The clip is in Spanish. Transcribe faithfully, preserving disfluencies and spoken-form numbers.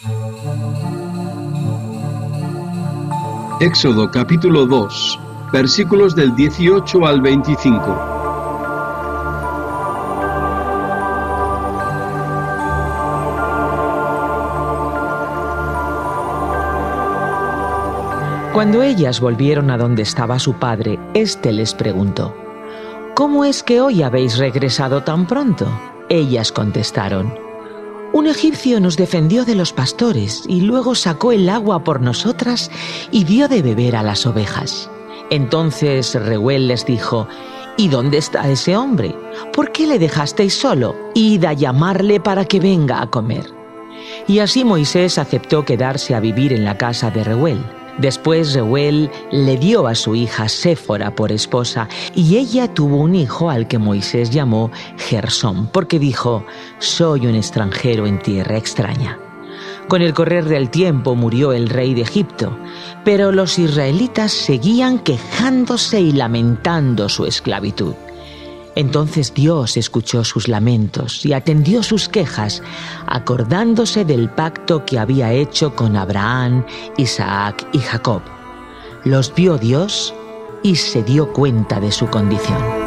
Éxodo capítulo dos, versículos del dieciocho al veinticinco. Cuando ellas volvieron a donde estaba su padre, éste les preguntó: ¿Cómo es que hoy habéis regresado tan pronto? Ellas contestaron: Un egipcio nos defendió de los pastores y luego sacó el agua por nosotras y dio de beber a las ovejas. Entonces Reuel les dijo: ¿Y dónde está ese hombre? ¿Por qué le dejasteis solo? Id a llamarle para que venga a comer. Y así Moisés aceptó quedarse a vivir en la casa de Reuel. Después Reuel le dio a su hija Séfora por esposa, y ella tuvo un hijo al que Moisés llamó Gersón, porque dijo: «Soy un extranjero en tierra extraña». Con el correr del tiempo murió el rey de Egipto, pero los israelitas seguían quejándose y lamentando su esclavitud. Entonces Dios escuchó sus lamentos y atendió sus quejas, acordándose del pacto que había hecho con Abraham, Isaac y Jacob. Los vio Dios y se dio cuenta de su condición.